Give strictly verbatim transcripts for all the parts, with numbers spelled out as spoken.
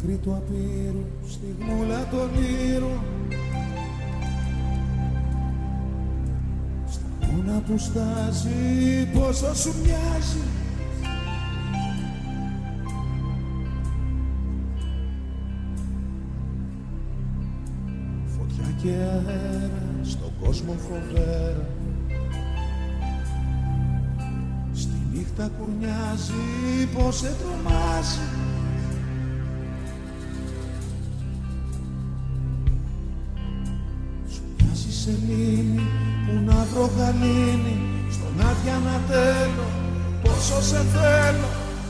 άκρη του απείρου, στιγμούλα των ήρων, στα μόνα που στάζει, πόσο σου μοιάζει. Φωτιά και αέρα, στον κόσμο φοβέρα, στη νύχτα κουρνιάζει, πως σε τρομάζει. Σελήνη, που να βρω γαλήνη, στον άδεια να τέλω, πόσο σε θέλω.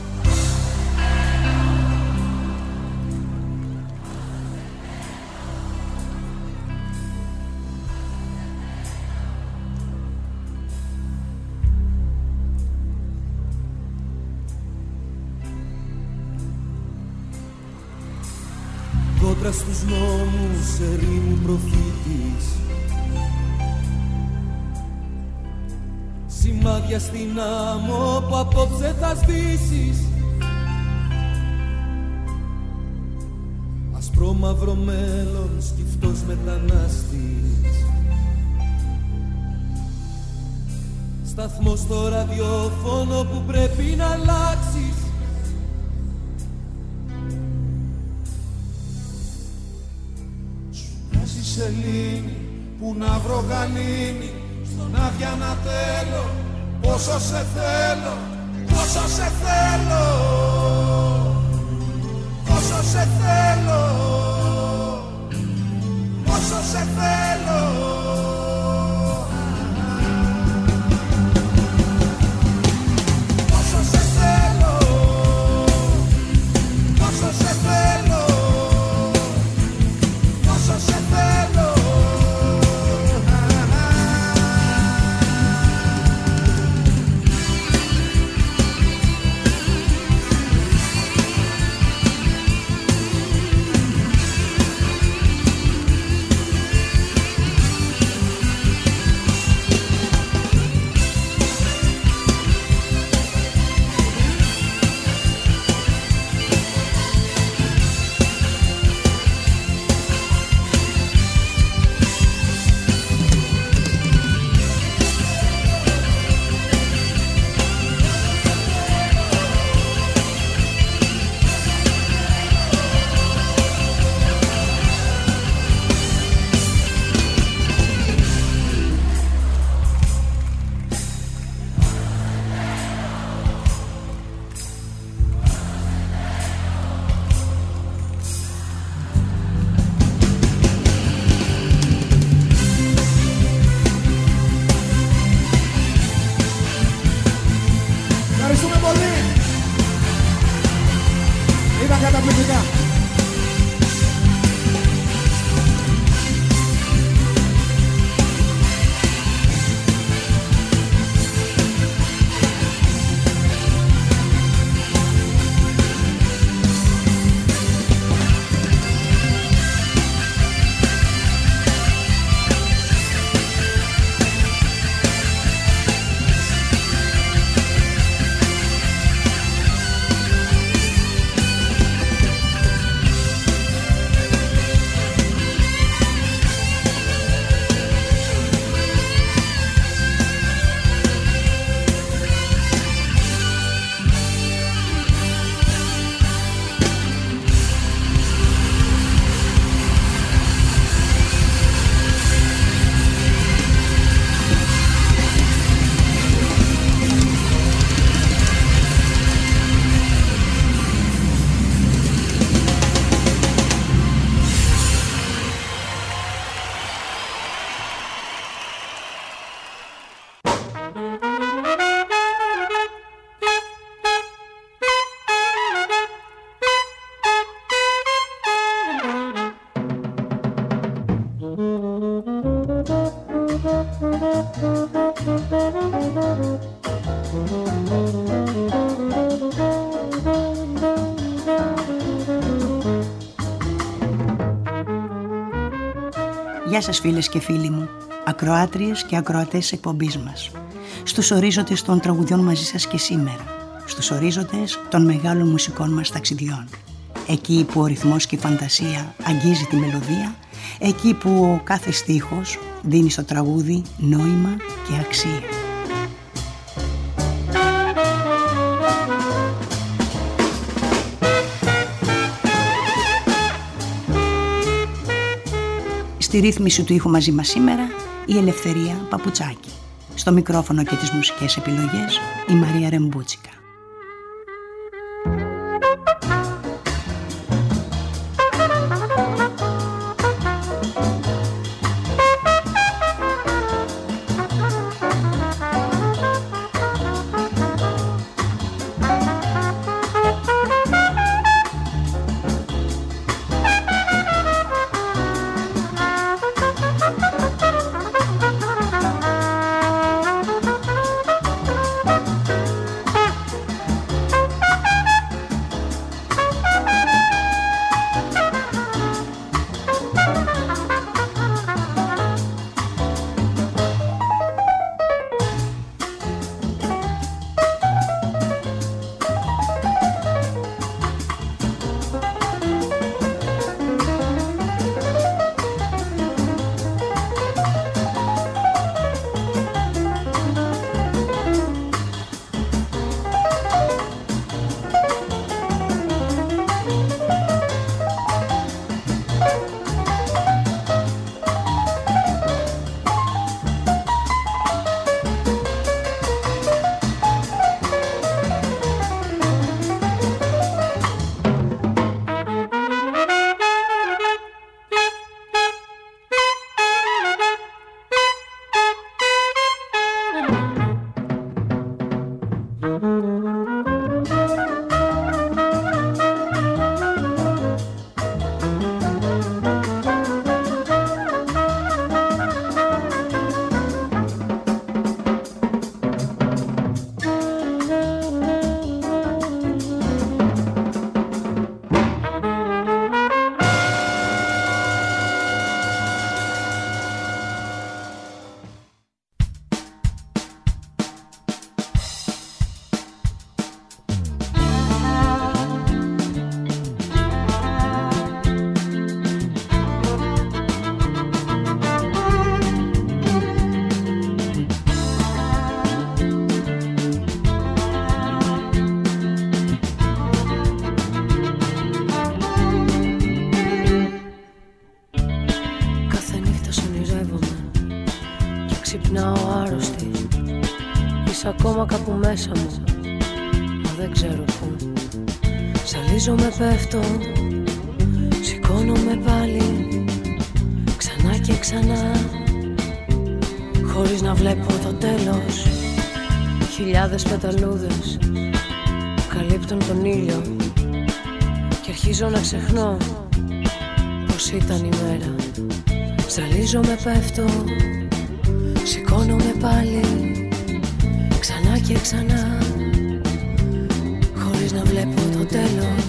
Κόντρα στους νόμους, ερήμου προφήτης, σημάδια στην άμμο που απόψε θα σβήσεις. Ασπρό μαύρο μέλλον, σκυφτός μετανάστης, σταθμός στο ραδιόφωνο που πρέπει να αλλάξεις. Σου μοιάζει σελήνη, που να βρω γαλήνη, στον άδεια να τέλω, πόσο σε θέλω, πόσο σε θέλω, πόσο σε θέλω, πόσο σε θέλω. Πόσο σε θέλω, πόσο σε θέλω, πόσο σε θέλω. Γεια σας φίλες και φίλοι μου, ακροάτριες και ακροατές της εκπομπής μας. Στους ορίζοντες των τραγουδιών μαζί σας και σήμερα, στους ορίζοντες των μεγάλων μουσικών μας ταξιδιών. εκεί που ο ρυθμός και η φαντασία αγγίζει τη μελωδία, εκεί που ο κάθε στίχος δίνει στο τραγούδι νόημα και αξία. Στη ρύθμιση του ήχου μαζί μας σήμερα η Ελευθερία Παπουτσάκη. Στο μικρόφωνο και τις μουσικές επιλογές η Μαρία Ρεμπούτσικα. Ακόμα κάπου μέσα μου, μα δεν ξέρω πού. Ζαλίζομαι, πέφτω, σηκώνομαι πάλι, ξανά και ξανά, χωρίς να βλέπω το τέλος. Χιλιάδες πεταλούδες καλύπτουν τον ήλιο και αρχίζω να ξεχνώ πως ήταν η μέρα. Ζαλίζομαι, πέφτω, σηκώνομαι πάλι, ξανά και ξανά, χωρίς να βλέπω το τέλος.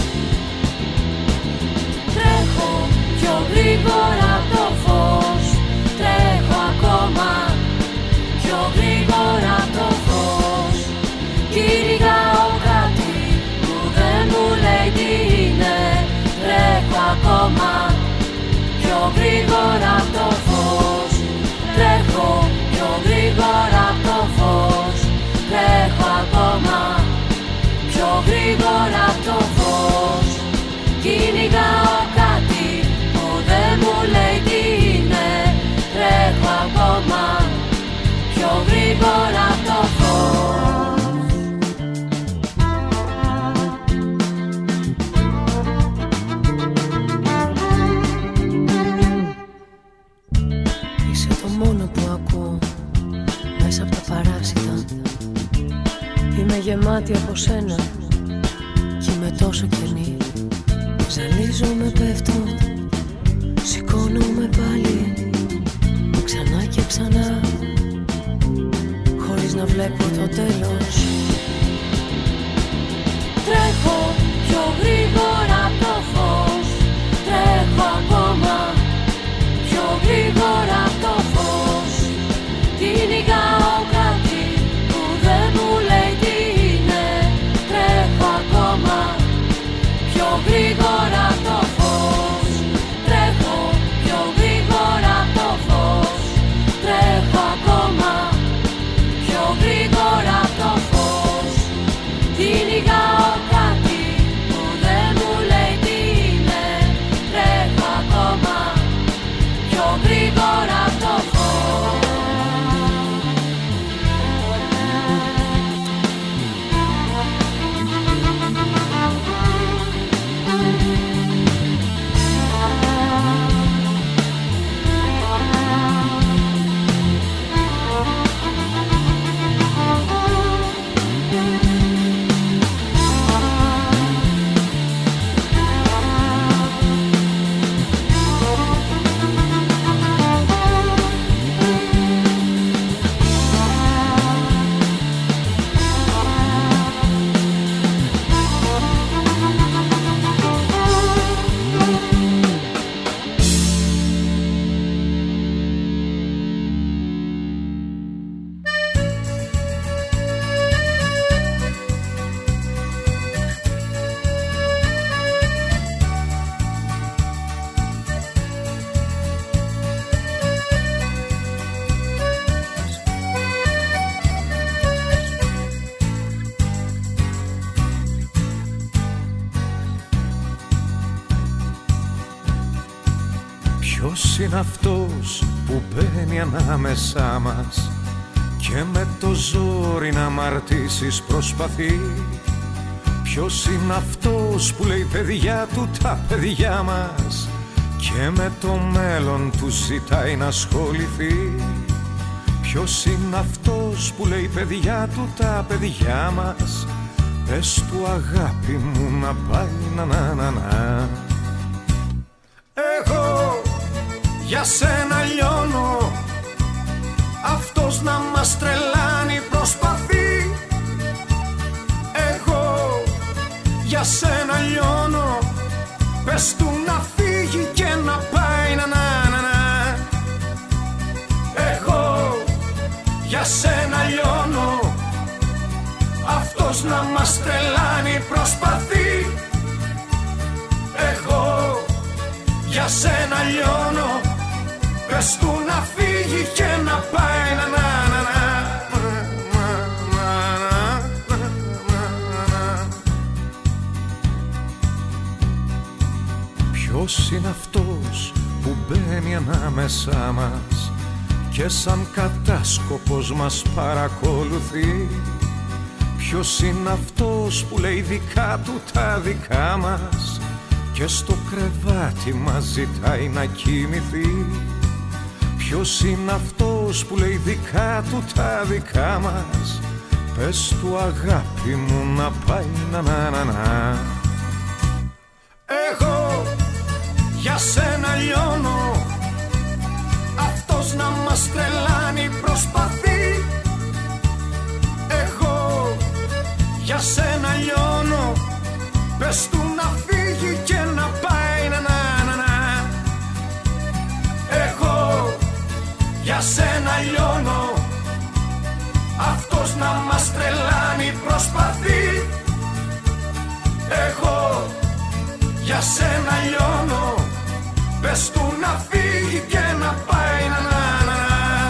Τρέχω πιο γρήγορα από το φως, τρέχω ακόμα πιο γρήγορα από το φως. Κυνηγάω κάτι που δεν μου λέει τι είναι, τρέχω ακόμα πιο γρήγορα από το φως. Τρέχω πιο γρήγορα από το φως, τρέχω ακόμα πιο γρήγορα από το φως. Κυνηγάω κάτι που δεν μου λέει τι είναι, τρέχω ακόμα πιο γρήγορα από το φως. Είσαι το μόνο που ακούω μέσα από τα παράσιτα. Είμαι γεμάτη από σένα κι είμαι τόσο κενή. Ζαλίζομαι, πέφτω, σηκώνομαι πάλι, ξανά και ξανά, χωρίς να βλέπω το τέλος. Τρέχω πιο γρήγορα από το φως, τρέχω ακόμα πιο γρήγορα από το φως. Κυνηγάω κάτι που δεν μου λέει τι είναι, τρέχω ακόμα πιο γρήγορα. Ποιος είναι αυτός που μπαίνει ανάμεσά μας και με το ζόρι να μαρτήσεις προσπαθεί? Ποιος είναι αυτός που λέει παιδιά του τα παιδιά μας και με το μέλλον του ζητάει να ασχοληθεί? Ποιος είναι αυτός που λέει παιδιά του τα παιδιά μας, πες του αγάπη μου να πάει να να να να. Εγώ για σένα λιώνω, αυτός να μας τρελάνει προσπαθεί. Εγώ για σένα λιώνω, πες του να φύγει και να πάει να να να να. Εγώ για σένα λιώνω, αυτός να μας τρελάνει προσπαθεί. Εγώ για σένα λιώνω, πες του να φύγει και να πάει να να να να. Ποιος είναι αυτός που μπαίνει ανάμεσά μας και σαν κατάσκοπος μας παρακολουθεί? Ποιος είναι αυτός που λέει δικά του τα δικά μας και στο κρεβάτι μας ζητάει να κοιμηθεί? Ποιος είναι αυτός που λέει δικά του τα δικά μας, πες του αγάπη μου να πάει να να να να. Εγώ για σένα λιώνω, αυτός να μας τρελάνει προσπαθεί. Εγώ για σένα λιώνω, πες του να φύγει και να πάει να να να να. Εγώ για σένα λιώνω, αυτός να μας τρελάνει προσπαθεί. Εγώ για σένα λιώνω, πες του να φύγει και να πάει να να να να.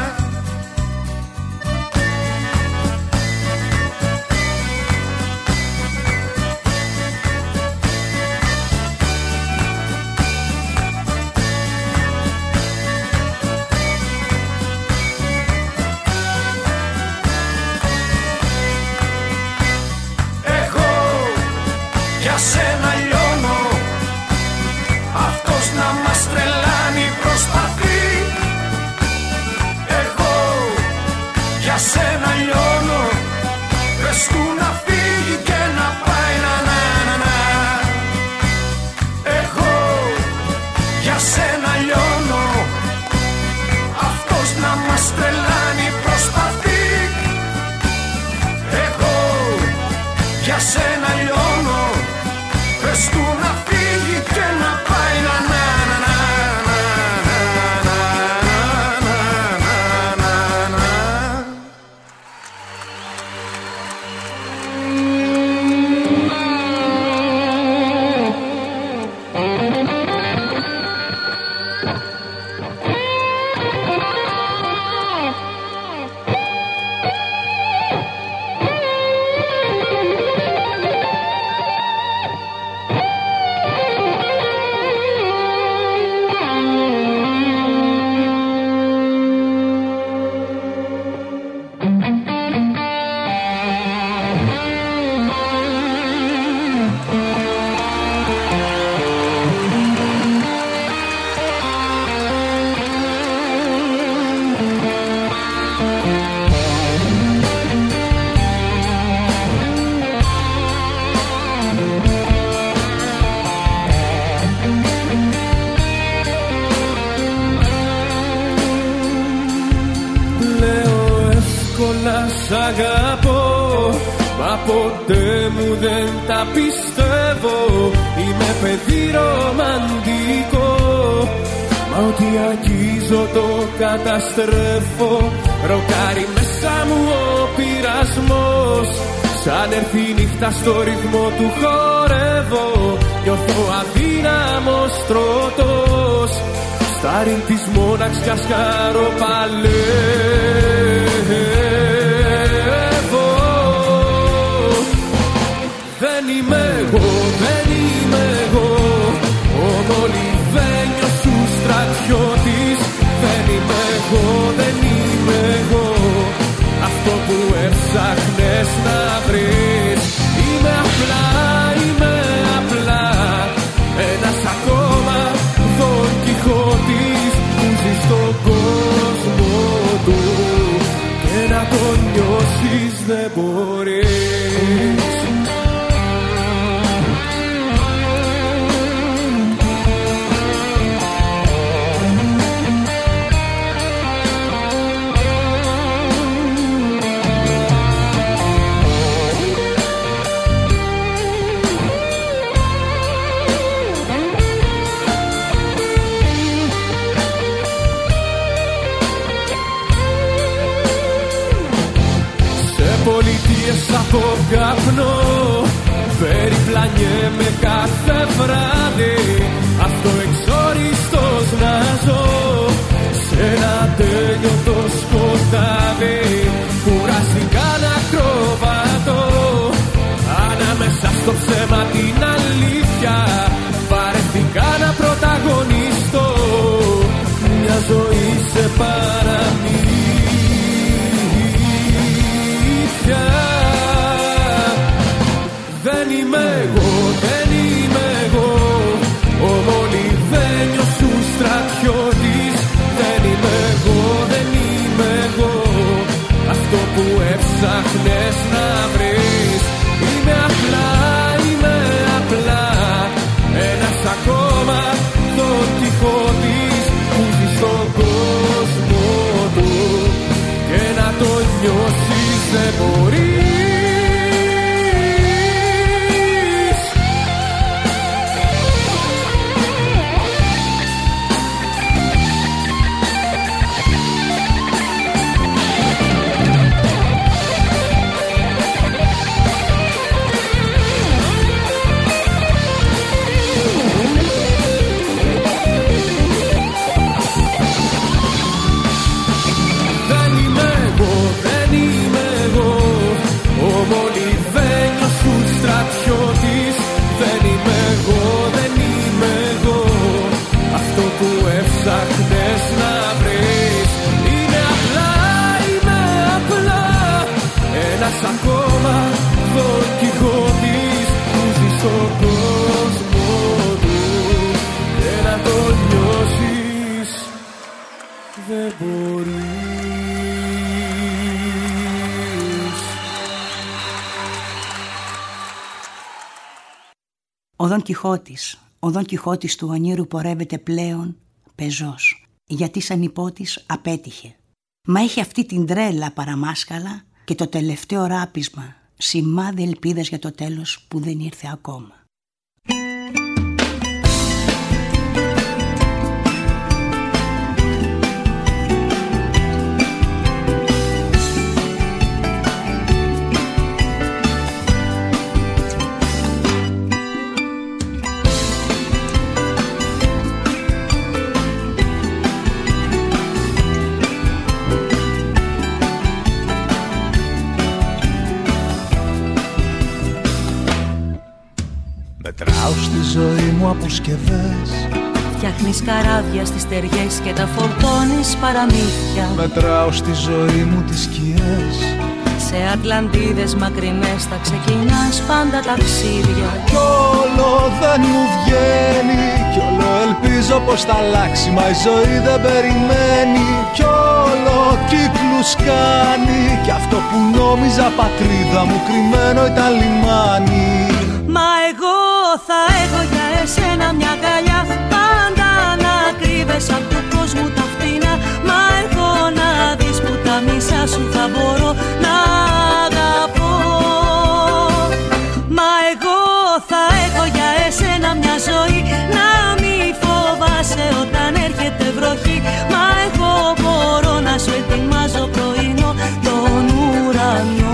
Για σένα λιώνω, αυτός να μας τρελάνει προσπαθεί. Εγώ για σένα λιώνω, πες του να φύγει και να πάει να να να να. Εγώ για σένα λιώνω, αυτός να μας τρελάνει προσπαθεί. Εγώ για σένα λιώνω, πες του να φύγει και να πάει να να να να να να να. Σ' αγαπώ, μα ποτέ μου δεν τα πιστεύω. Είμαι παιδί ρομαντικό, μα ό,τι αγγίζω το καταστρέφω. Ροκάρει μέσα μου ο πειρασμός, σαν έρθει η νύχτα στο ρυθμό του χορεύω. Νιώθω αδύναμος τρότος, στα ριν της μόναξιας χαροπαλεύω. Δεν είμαι εγώ, δεν είμαι εγώ, ο μολυβένιος σου στρατιώτης. έψαχνες να βρεις. Είμαι απλά, είμαι απλά ένας ακόμα Δον Κιχώτης που ζει στον κόσμο του και να τον νιώσεις δεν μπορείς. Από καπνό περιπλανιέμαι κάθε βράδυ, αυτό εξόριστος να ζω σε ένα τέλειωτο σκοτάδι. Κουραστικά να κροβατώ ανάμεσα στο ψέμα την αλήθεια, βαρεθήκα να πρωταγωνιστώ μια ζωή σε παραμύθια. Δεν είμαι εγώ, δεν είμαι εγώ ο Μολυβένιος σου στρατιώτης. Δεν είμαι εγώ, δεν είμαι εγώ αυτό που έψαχνες να βρεις. Είμαι απλά, είμαι απλά ένας ακόμα Δον Κιχώτης που ζει στον κόσμο του και να το νιώσεις δεν μπορεί. Δεν είμαι εγώ, δεν είμαι εγώ αυτό που έψαχνες να βρεις. Είμαι απλά, είμαι απλά ένας ακόμα Δον Κιχώτης που ζει στον κόσμο του και να το νιώσεις δεν μπορείς. Ο Δον Κιχώτης, ο Δον Κιχώτης του ονείρου πορεύεται πλέον πεζός, γιατί σαν υπότης απέτυχε. Μα έχει αυτή την τρέλα παραμάσκαλα και το τελευταίο ράπισμα, σημάδι ελπίδας για το τέλος που δεν ήρθε ακόμα. Μετράω στη ζωή μου αποσκευές, φτιάχνεις καράβια στις στεριές και τα φορτώνεις παραμύθια. Μετράω στη ζωή μου τις σκιές, σε ατλαντίδες μακρινές θα ξεκινάς πάντα ταξίδια. Κι όλο δεν μου βγαίνει, κι όλο ελπίζω πως θα αλλάξει, μα η ζωή δεν περιμένει. Κι όλο κύκλους κάνει, κι αυτό που νόμιζα πατρίδα μου κρυμμένο ήταν λιμάνι. Μα εγώ θα έχω για εσένα μια αγκαλιά, πάντα να κρύβεσαι απ' του κόσμου τα φτηνά. Μα εγώ να δεις που τα μισά σου θα μπορώ να αγαπώ. Μα εγώ θα έχω για εσένα μια ζωή, να μη φοβάσαι όταν έρχεται βροχή. Μα εγώ μπορώ να σου ετοιμάζω πρωινό τον ουρανό.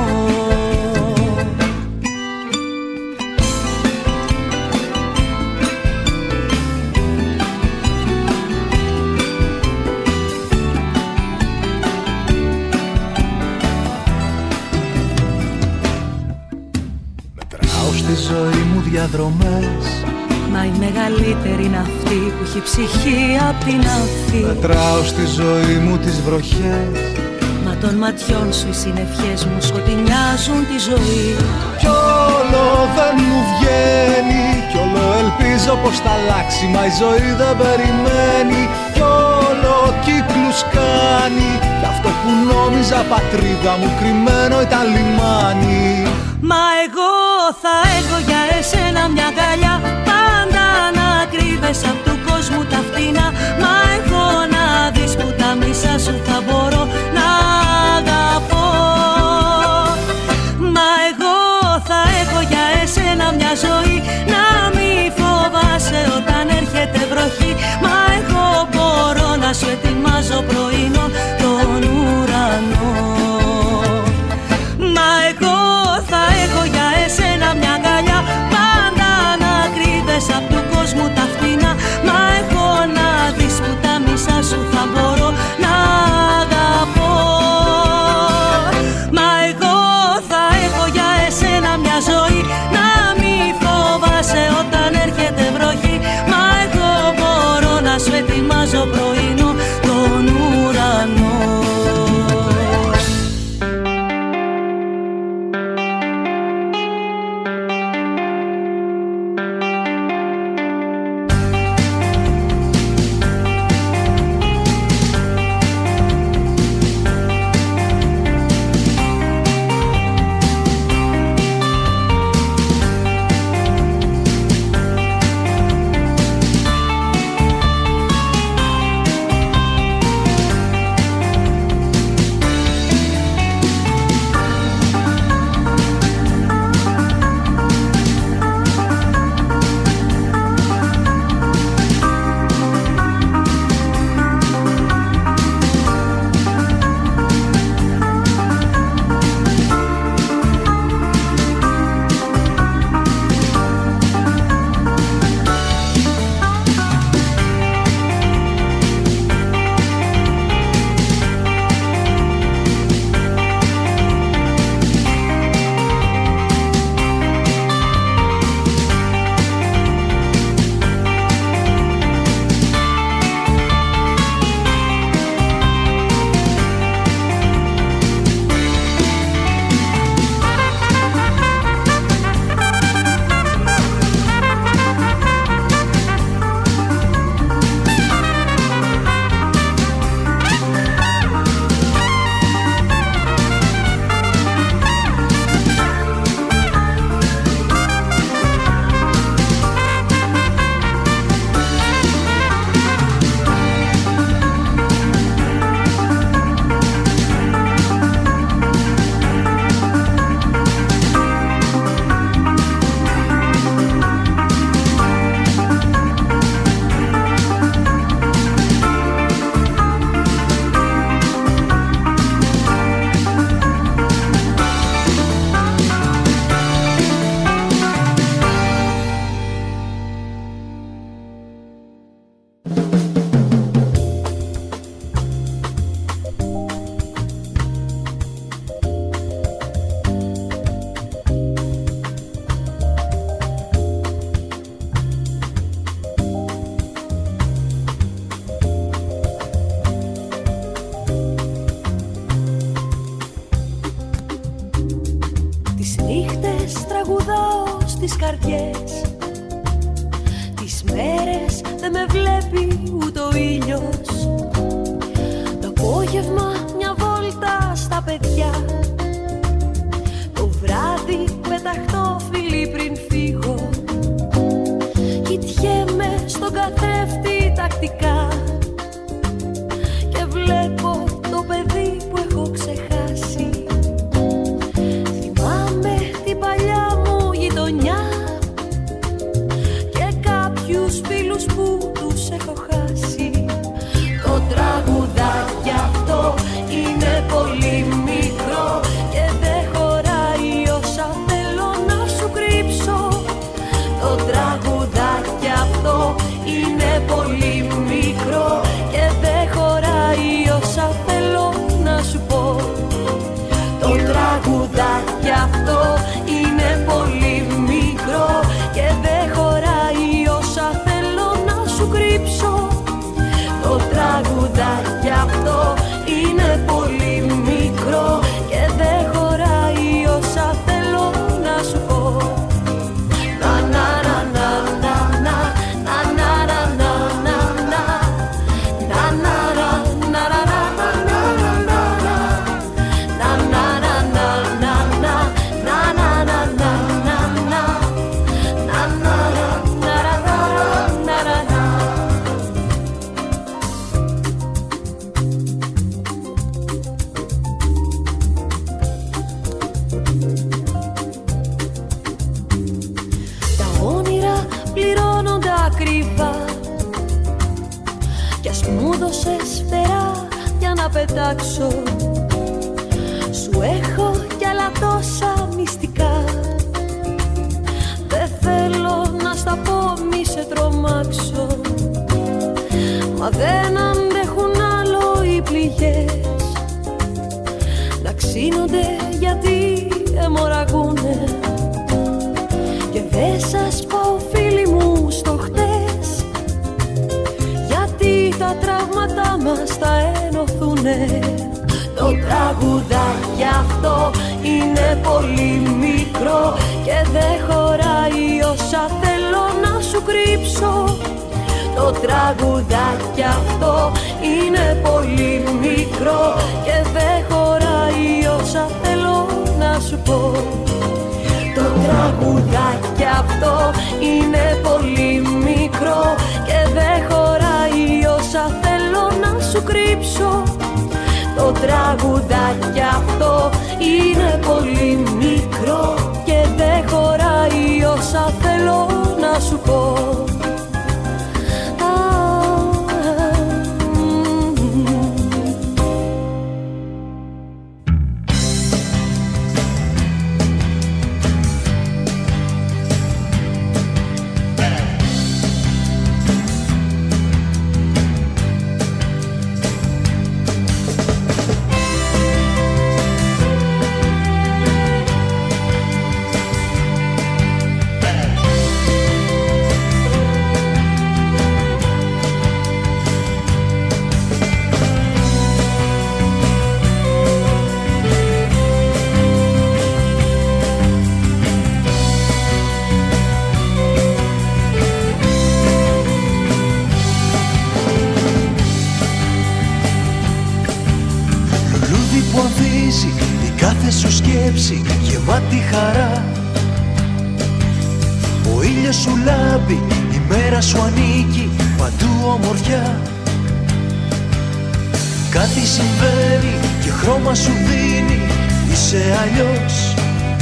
Στη ζωή μου διαδρομές, μα η μεγαλύτερη είναι αυτή που έχει ψυχή απ' την αφή. Μετράω στη ζωή μου τις βροχές, μα των ματιών σου οι συννεφιές μου σκοτεινιάζουν τη ζωή. Κι όλο δεν μου βγαίνει, κι όλο ελπίζω πως θα αλλάξει, μα η ζωή δεν περιμένει. Κι όλο κύκλους κάνει, κι αυτό που νόμιζα πατρίδα μου κρυμμένο ήταν λιμάνι. Μα εγώ θα έχω για εσένα μια αγκαλιά, πάντα να κρύβεσαι απ' του κόσμου τα φτηνά. Μα έχω να δεις που τα μισά σου θα μπορώ να αγαπώ. Μα εγώ θα έχω για εσένα μια ζωή, να μη φοβάσαι όταν έρχεται βροχή. Μα εγώ μπορώ να σου ετοιμάζω πρωινό τον ουρανό. Μα εγώ θα έχω για εσένα μια αγκαλιά, πάντα να κρύβεσαι απ' του κόσμου τα φτηνά. Μα έχω να δεις που τα μισά σου θα μπορώ να αγαπώ. Μα εγώ θα έχω για εσένα μια ζωή, να μη φοβάσαι όταν έρχεται βροχή. Μα εγώ μπορώ να σου ετοιμάζω πρωινό τον ουρανό. στις καρδιές. Τις μέρες δεν με βλέπει ούτε ο ήλιος. Το απόγευμα μια βόλτα στα παιδιά. Το βράδυ πεταχτώ φιλί πριν φύγω. Κοιτιέμαι στον καθρέφτη τακτικά και βλέπω το παιδί που έχω ξεχάσει. Θυμάμαι την παλιά μου γειτονιά και κάποιους φίλους που τους έχω χάσει. Το τραγουδάκι αυτό είναι πολύ μικρό τόσες φτερά για να πετάξω. Σου έχω κι άλλα τόσα μυστικά. Δεν θέλω να στα πω μη σε τρομάξω, μα δεν αντέχουν άλλο οι πληγές να ξύνονται γιατί αιμορραγούνε. Και δεν σας πάω φίλοι μου στο χτες, γιατί τα τραύματα μας θα ενωθούνε. Το τραγουδάκι αυτό είναι πολύ μικρό και δεν χωράει όσα θέλω να σου κρύψω. Το τραγουδάκι αυτό είναι πολύ μικρό και δεν χωράει όσα θέλω να σου πω. Το τραγουδάκι αυτό είναι πολύ μικρό και δεν χωράει όσα θέλω να σου κρύψω. Το τραγουδάκι αυτό είναι πολύ μικρό και δεν χωράει όσα θέλω να σου πω. Γεμάτη χαρά, ο ήλιος σου λάμπει, η μέρα σου ανήκει, παντού ομορφιά. Κάτι συμβαίνει και χρώμα σου δίνει, είσαι αλλιώς.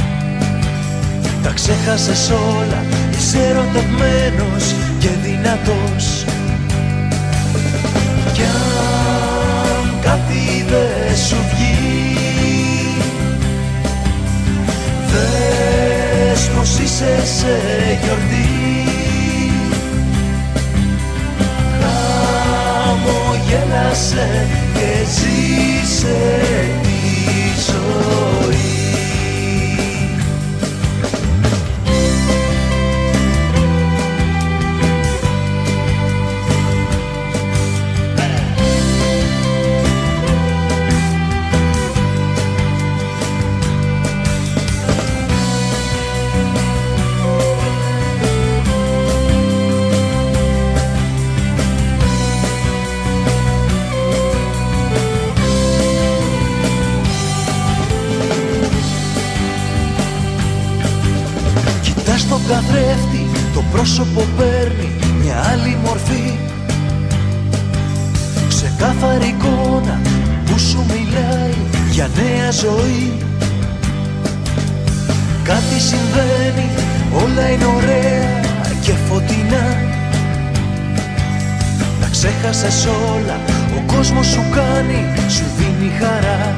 Τα ξέχασες όλα, είσαι ερωτευμένος και δυνατός. Κι αν κάτι δεν σου βγει, δες πως είσαι σε γιορτή. Χαμογέλασε και ζήσε τη ζωή. Καθρέφτη, το πρόσωπο παίρνει μια άλλη μορφή. Ξεκάθαρη εικόνα που σου μιλάει για νέα ζωή. Κάτι συμβαίνει, όλα είναι ωραία και φωτεινά. Τα ξέχασες όλα, ο κόσμος σου κάνει, σου δίνει χαρά.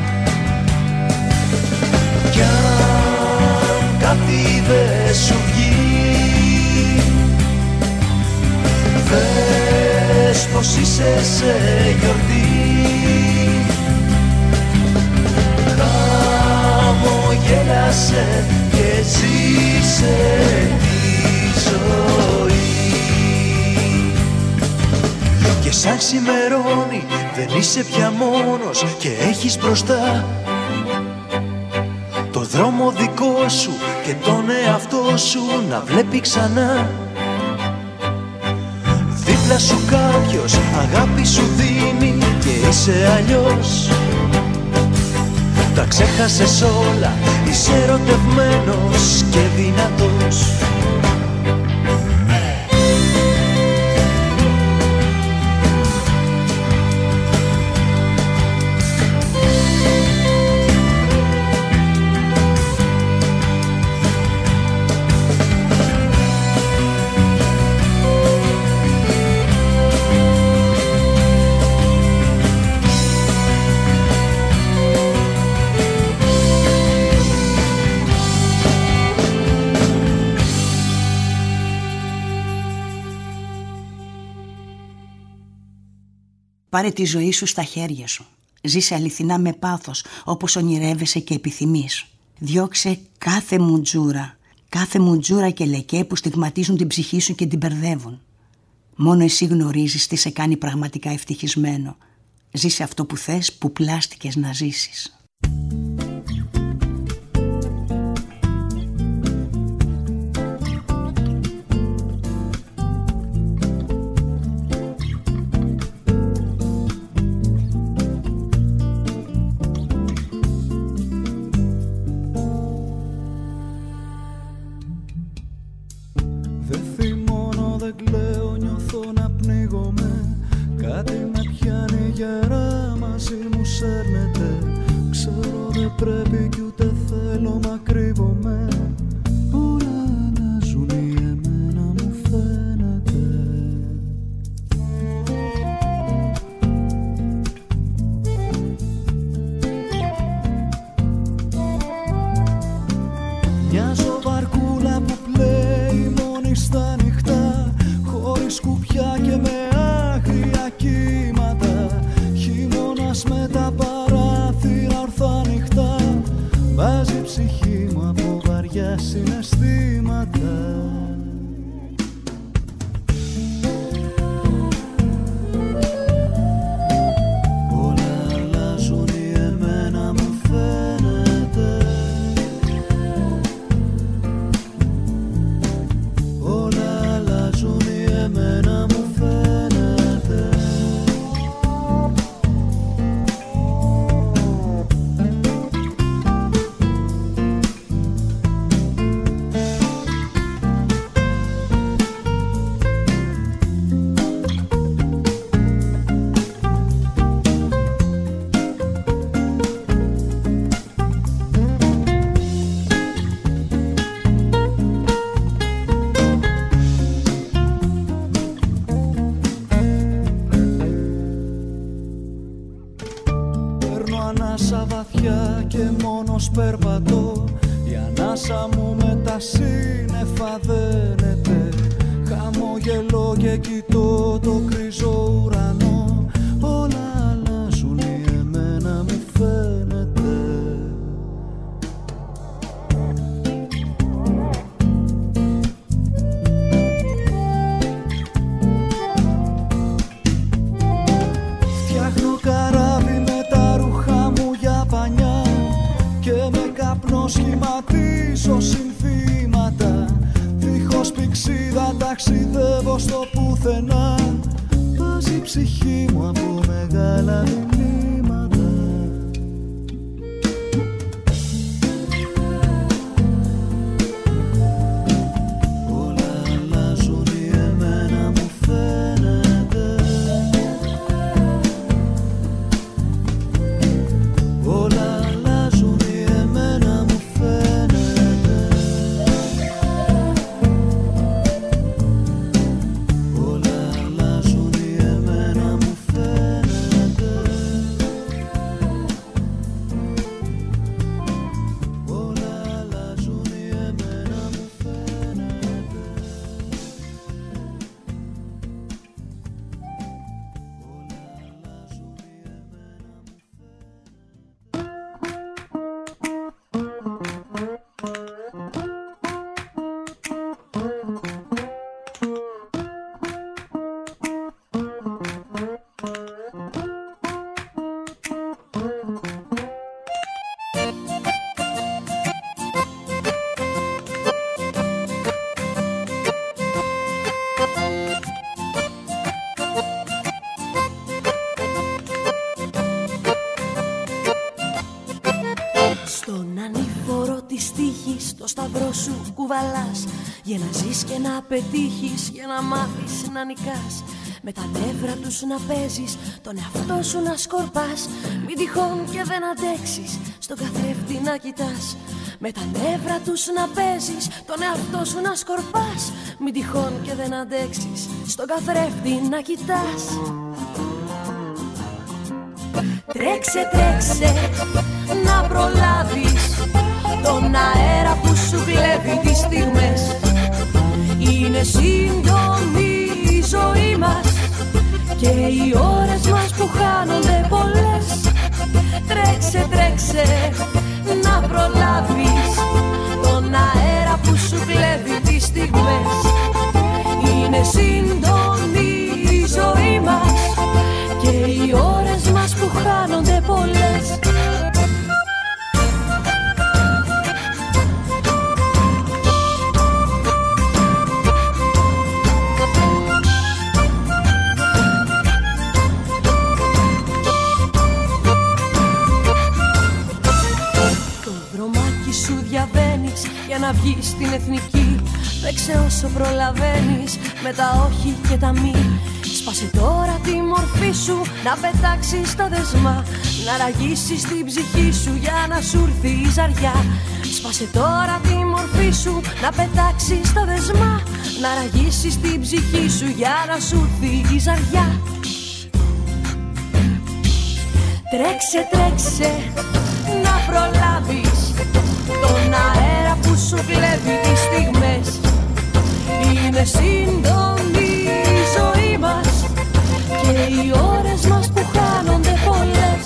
Κι αν κάτι δεν σου βγει, δες πως είσαι σε γιορτή. Χαμογέλασε και ζήσε τη ζωή. Και σαν ξημερώνει δεν είσαι πια μόνος και έχεις μπροστά το δρόμο δικό σου και τον εαυτό σου να βλέπει ξανά. Δίπλα σου κάποιος αγάπη σου δίνει και είσαι αλλιώς. Τα ξέχασες όλα, είσαι ερωτευμένος και δυνατός. Πάρε τη ζωή σου στα χέρια σου. Ζήσε αληθινά με πάθος, όπως ονειρεύεσαι και επιθυμείς. Διώξε κάθε μουτζούρα, κάθε μουτζούρα και λεκέ που στιγματίζουν την ψυχή σου και την μπερδεύουν. Μόνο εσύ γνωρίζεις τι σε κάνει πραγματικά ευτυχισμένο. Ζήσε αυτό που θες, που πλάστηκες να ζήσεις. Περπατώ, η ανάσα μου με τα σύννεφα δένεται. Χαμογελώ και κοιτώ το κρίζο ουρανό. Όλα αλλάζουν ή εμένα μου φαίνεται. Φτιάχνω καράβι με τα ρούχα μου για πανιά και με καπνό σχηματίζω συνθήματα. Δίχως πηξίδα ταξιδεύω στο πουθενά. Βάζει η ψυχή μου από μεγάλα διλήμματα. Όλα αλλάζουν ή εμένα μου φαίνεται. Όλα το σταυρό σου κουβαλάς, για να ζεις και να πετύχεις, για να μάθεις να νικάς. Με τα νεύρα τους να παίζεις, τον εαυτό σου να σκορπάς. Μην τυχόν και δεν αντέξεις, στον καθρέφτη να κοιτάς. Με τα νεύρα τους να παίζεις, τον εαυτό σου να σκορπάς. Μην τυχόν και δεν αντέξεις, στον καθρέφτη να κοιτάς. Τρέξε, τρέξε, να προλάβεις τον αέρα που σου κλέβει τις στιγμές. Είναι σύντομη η ζωή μας και οι ώρες μας που χάνονται πολλές. Τρέξε, τρέξε να προλάβεις τον αέρα που σου κλέβει τις στιγμές. Είναι σύντομη η ζωή μας και οι ώρες μας που χάνονται πολλές. Για να βγεις στην εθνική, παίξε όσο προλαβαίνεις με τα όχι και τα μη. Σπάσε τώρα τη μορφή σου, να πετάξεις τα δεσμά, να ραγίσεις την ψυχή σου για να σου έρθει η ζαριά. Σπάσε τώρα τη μορφή σου, να πετάξεις τα δεσμά, να ραγίσεις την ψυχή σου για να σου έρθει η ζαριά. Τρέξε, τρέξε να προλάβεις τον αέρα που σου κλέβει τις στιγμές. Είναι σύντομη η ζωή μας και οι ώρες μας που χάνονται πολλές.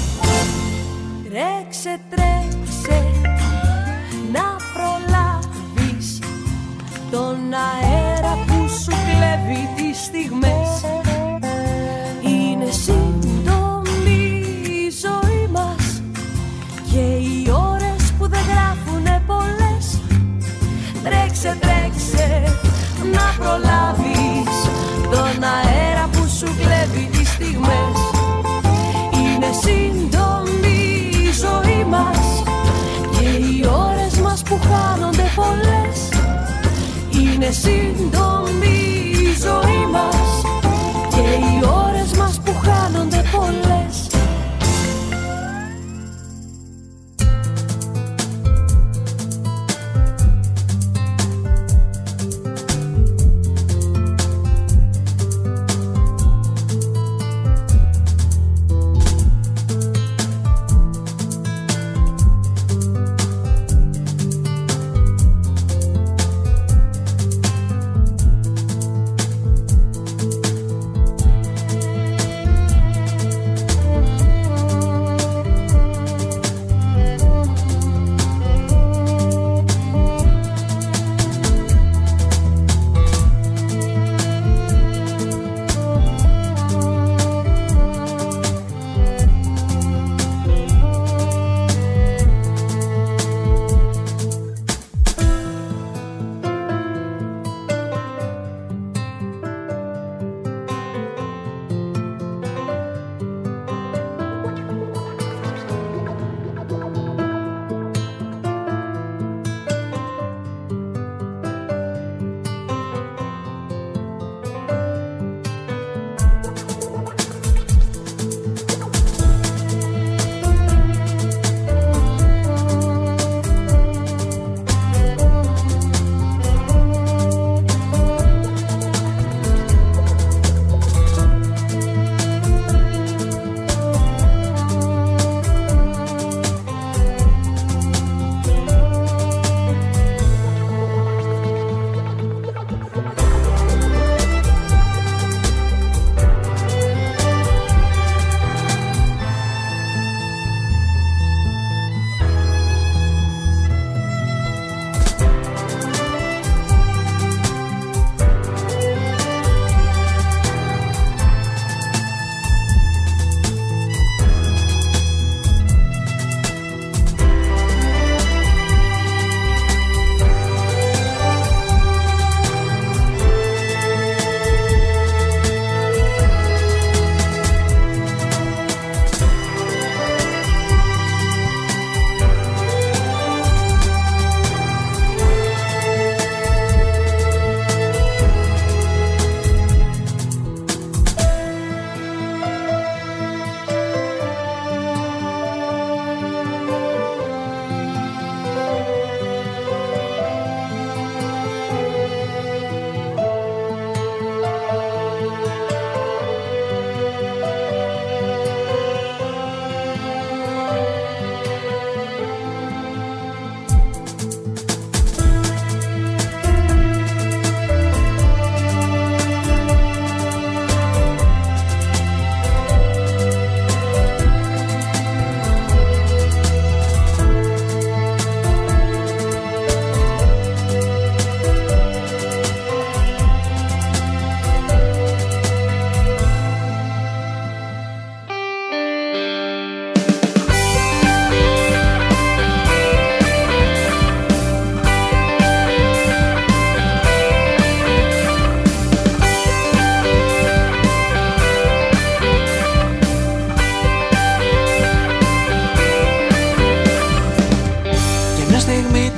Τρέξε, τρέξε να προλάβεις τον αέρα που σου κλέβει τις στιγμές. Είναι σύντομη η ζωή μας και οι ώρες που δεν γράφουνε πολλές. Τρέξε, τρέξε να προλάβεις τον αέρα που σου κλέβει τις στιγμές. Είναι σύντομη η ζωή μας και οι ώρες μας που χάνονται πολλές. Είναι σύντομη η ζωή μας και οι ώρες μας που χάνονται πολλές.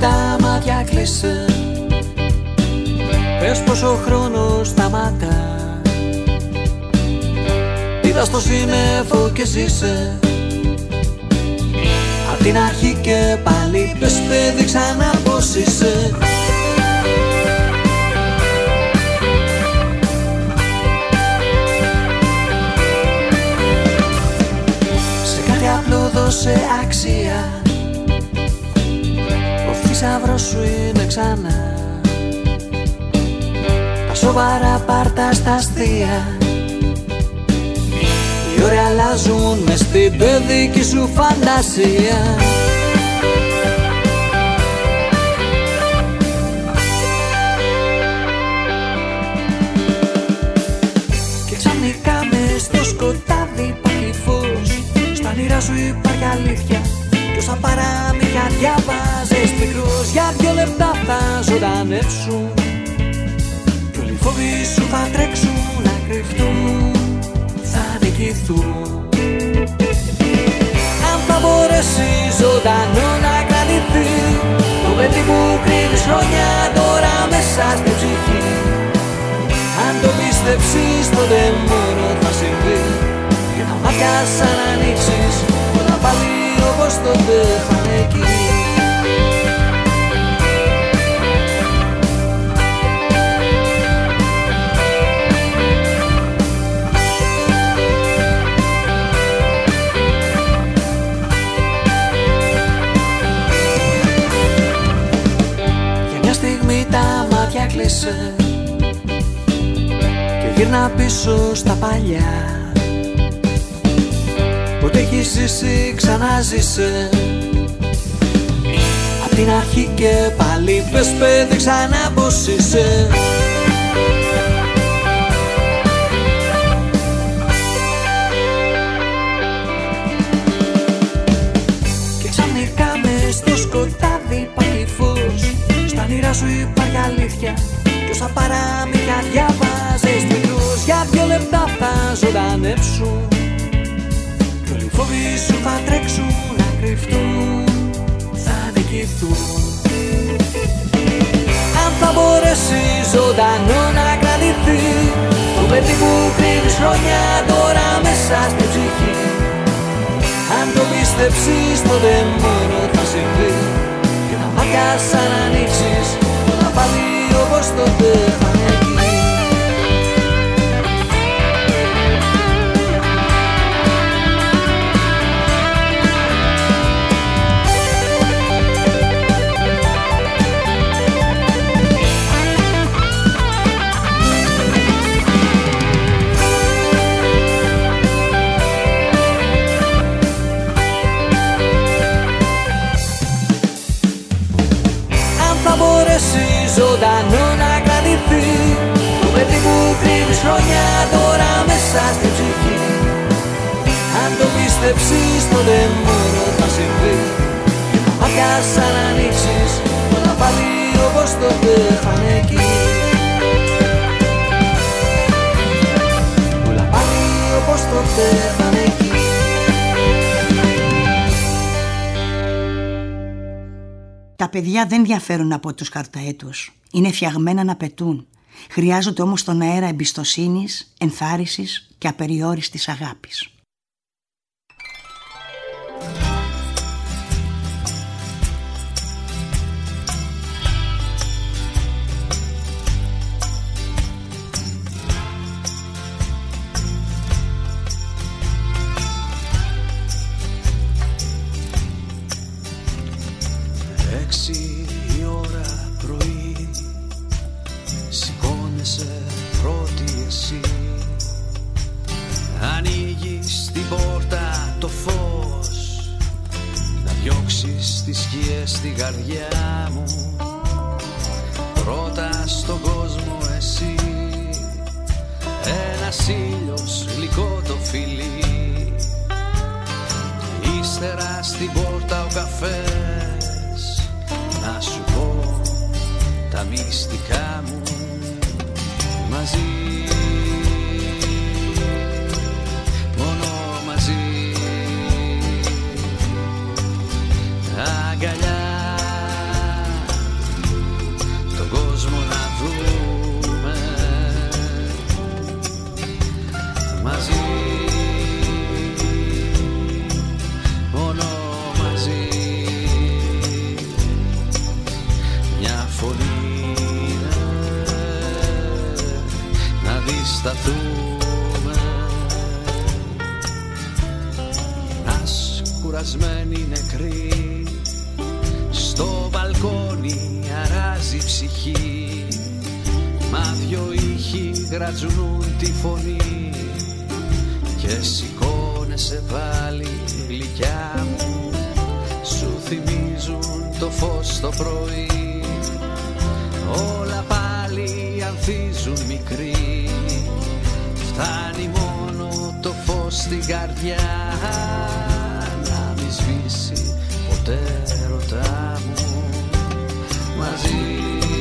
τα μάτια κλείσε. Πες πως ο χρόνος σταματά. Είδα στο σύννεφο και ζήσε. Απ' την αρχή και πάλι πες παιδί ξανά πως είσαι. Σε κάτι απλό δώσε αξία. Ο θησαυρός σου είναι ξανά. Τα σοβαρά πάρτα στα αστεία. Οι ώρες αλλάζουν μες στην παιδική σου φαντασία. Και ξαφνικά μες στο σκοτάδι υπάρχει φως. Στα όνειρά σου υπάρχει αλήθεια. Κι όσα παραμύθια διαβάζεις μικρός, για δυο λεπτά θα ζωντανεύσουν. Κι όλοι οι φόβοι σου θα τρέξουν να κρυφτούν. Αν θα μπορέσει ζωντανό να κρατηθεί το παιδί που κρύβεις χρόνια τώρα μέσα στην ψυχή. Αν το πίστεψεις τότε μόνο θα συμβεί. Και τα μάτια σαν να ανοίξεις όλα πάλι όπως τότε θα είναι εκεί. Κλείσε και γύρνα πίσω στα παλιά. Ποτέ έχεις ζήσει ξανάζησε. Απ' την αρχή και πάλι πες παιδί ξανά πως είσαι. Και ξαφνικά μες στο σκοτάδι υπάρχει φως. Στα όνειρά σου υπάρχει αλήθεια. Κι όσα παραμύθια διαβάζεις μικρούς, για δυο λεπτά θα ζωντανεύσουν. Κι όλοι οι φόβοι σου θα τρέξουν να κρυφτούν. Θα νικηθούν. Αν θα μπορέσει ζωντανό να κρατηθεί το παιδί που κρύβεις χρόνια τώρα μέσα στην ψυχή. Αν το πίστεψεις τότε μόνο θα συμβεί. Και τα μάτια σαν να ανοίξεις όλα πάλι όπως τότε θα είναι εκεί. Ζωντανό να κρατηθεί το παιδί που κρύβεις χρόνια τώρα μέσα στην ψυχή. Αν το πίστεψεις τότε μόνο θα συμβεί. Και τα μάτια σαν να ανοίξεις όλα πάλι όπως τότε θα είναι εκεί. Όλα πάλι όπως τότε θα είναι εκεί. Τα παιδιά δεν διαφέρουν από τους χαρταέτους. Είναι φτιαγμένα να πετούν. Χρειάζονται όμως τον αέρα εμπιστοσύνης, ενθάρρυνσης και απεριόριστης αγάπης. Έξι η ώρα πρωί, σηκώνεσαι πρώτη εσύ. Ανοίγεις την πόρτα το φως, να διώξεις τις σκιές στη καρδιά μου. Πρώτα στον κόσμο εσύ, ένας ήλιος γλυκό το φιλί. Ύστερα στην πόρτα ο καφές, να σου πω τα μυστικά μου μαζί. Μόνο μαζί. Αγκαλιά φωνή να αντισταθούμε. Ας κουρασμένοι νεκροί στο μπαλκόνι αράζει ψυχή, μα δυο ήχοι γρατζουνούν τη φωνή και σηκώνεσαι πάλι γλυκιά μου, σου θυμίζουν το φως το πρωί, όλα πάλι ανθίζουν μικροί, φτάνει μόνο το φως στην καρδιά να μη σβήσει ποτέ ρωτά μου μαζί.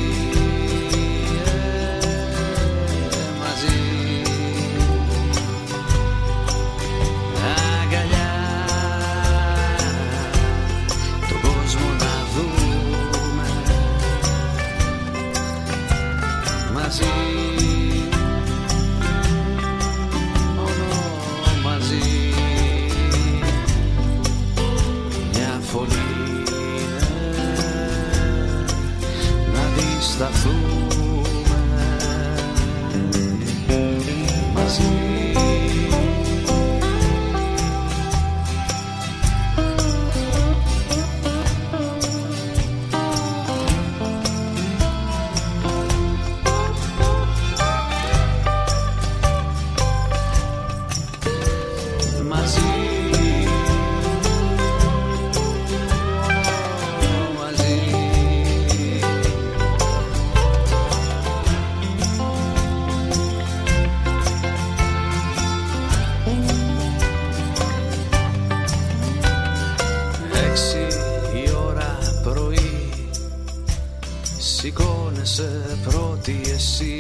Σηκώνεσαι πρώτη εσύ,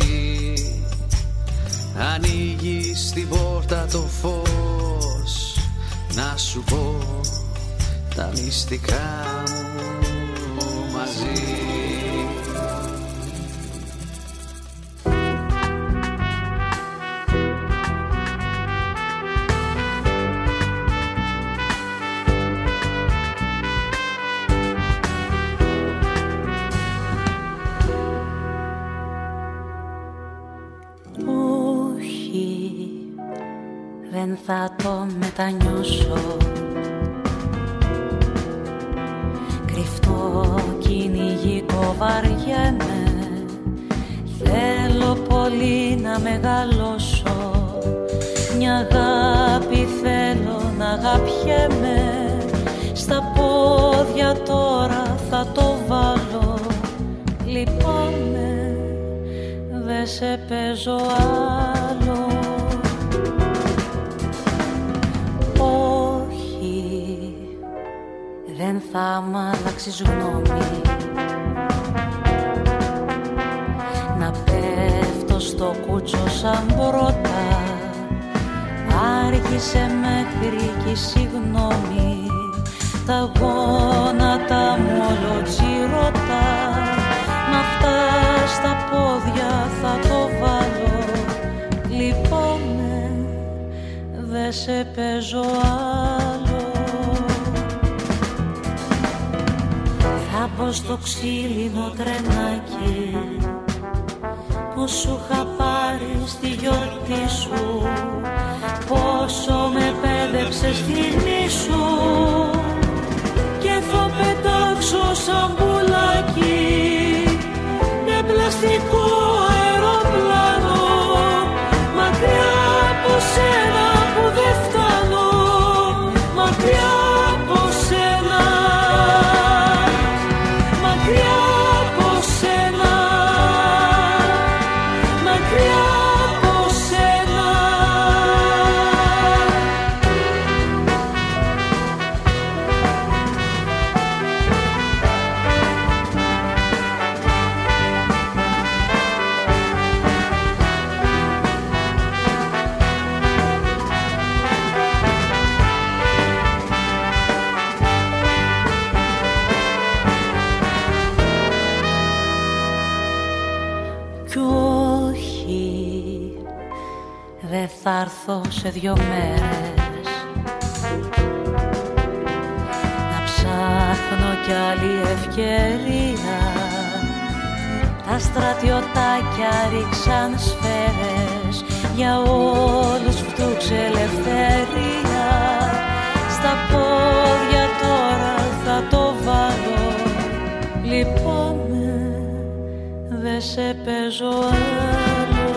ανοίγεις την πόρτα το φως, να σου πω τα μυστικά μου μαζί. Δεν θα το μετανιώσω. Κρυφτό κυνηγητό βαριέμαι, θέλω πολύ να μεγαλώσω. Μια αγάπη θέλω να αγαπιέμαι, στα πόδια τώρα θα το βάλω. Λυπάμαι, δεν σε παίζω άλλο. Δεν θα μ' αλλάξεις γνώμη, να πέφτω στο κούτσο σαν πρώτα. Άργησε μέχρι κι συγγνώμη, τα γόνατα μου όλο τσιρωτά. Μ' αυτά στα πόδια θα το βάλω. Λυπάμαι, δεν σε παίζω άλλο. Θα μπω στο ξύλινο τρενάκι που σου είχα πάρει στη γιορτή σου. Πόσο με πέδεψες στην ίσου, και θα πετάξω σαν πουλάκι με πλαστικό αεροπλάνο, μακριά από σένα που δεν φτάνω, μακριά από σένα. Θα έρθω σε δυο μέρες να ψάχνω κι άλλη ευκαιρία. στρατιωτάκια ρίξαν σφαίρες, για όλους φτούξε ελευθερία. Στα πόδια τώρα θα το βάλω, λυπάμαι, δε σε παίζω άλλο.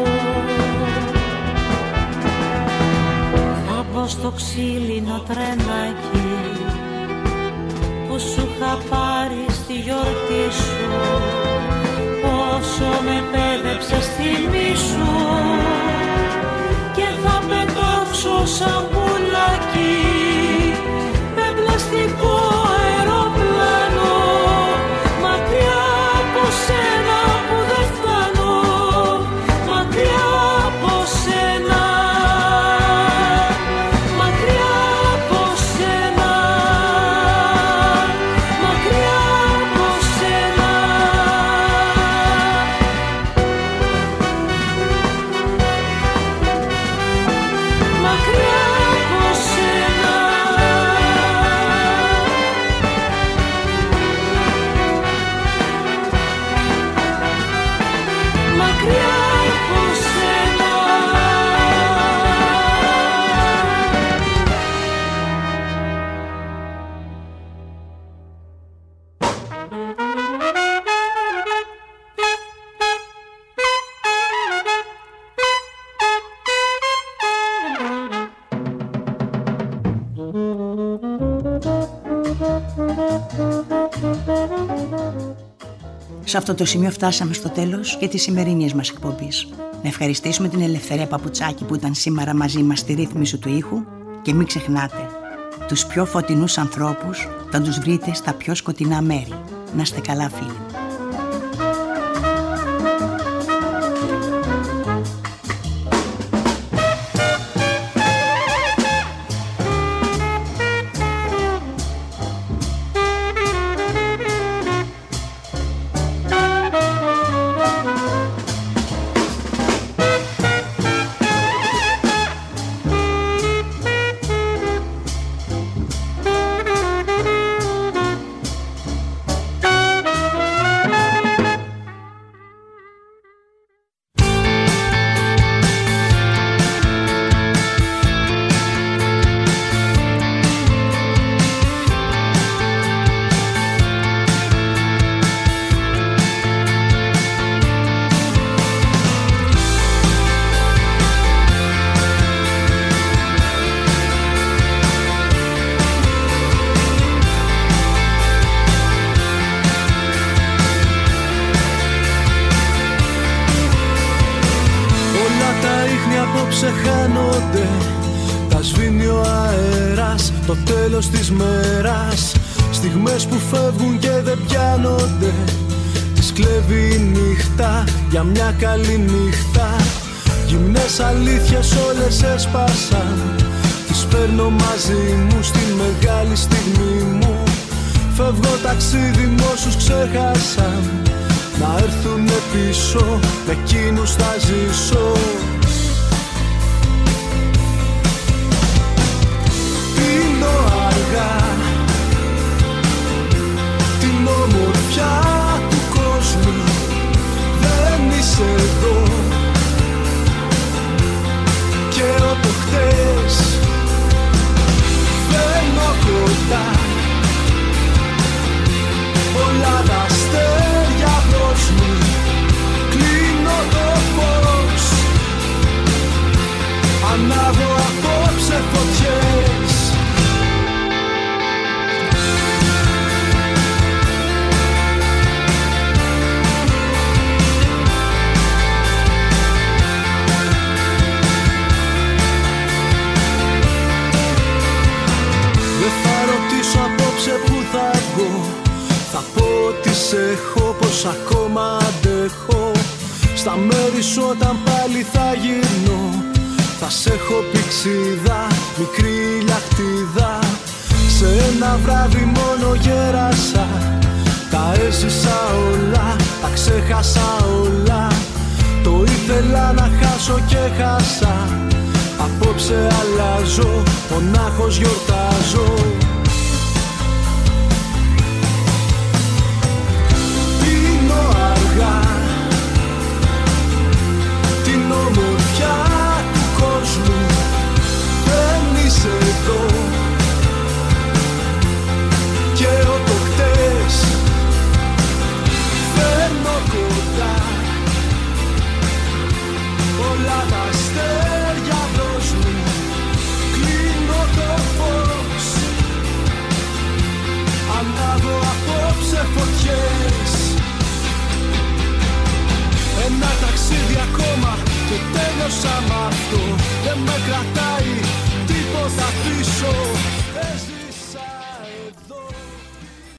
Θα μπω στο ξύλινο τρενάκι που σου είχα πάρει στη γιορτή σου, πόσο με πέδεψες θυμή σου, και θα πετάξω σαν πουλάκι με πλαστικό αεροπλάνο, μακριά από σένα που δεν φτάνω, μακριά από σένα, μακριά από σένα, μακριά από σένα. Μακριά από σένα. Μακριά από σένα. Σε αυτό το σημείο φτάσαμε στο τέλος και της σημερινής μας εκπομπής. Να ευχαριστήσουμε την Ελευθερία Παπουτσάκη που ήταν σήμερα μαζί μας στη ρύθμιση του ήχου, και μην ξεχνάτε, τους πιο φωτεινούς ανθρώπους θα τους βρείτε στα πιο σκοτεινά μέρη. Να είστε καλά, φίλοι. Ξεχάνονται, τα σβήνει ο αέρας, το τέλος της μέρας. Στιγμές που φεύγουν και δεν πιάνονται, τις κλέβει η νύχτα για μια καλή νύχτα. Γυμνές αλήθειες όλες έσπασαν, τις παίρνω μαζί μου στη μεγάλη στιγμή μου. Φεύγω ταξίδι μ' όσους ξέχασαν, να έρθουνε πίσω, με εκείνους θα ζήσω. Την ομορφιά του κόσμου δεν είσαι εδώ, και από χτες φέρνω κοντά όλα τα αστέρια μπρος μου. Κλείνω το φως, ανάβω απόψε φωτιές. Θα πω ότι σε έχω, πως ακόμα αντέχω. Στα μέρη σου όταν πάλι θα γυρνώ, θα σε έχω πηξίδα, μικρή λαχτίδα. Σε ένα βράδυ μόνο γέρασα, τα έζησα όλα, τα ξέχασα όλα. Το ήθελα να χάσω και χάσα, απόψε αλλάζω, μονάχος γιορτάζω. Αργά Τέλειωσα μ' αυτό, δεν με κρατάει τίποτα πίσω.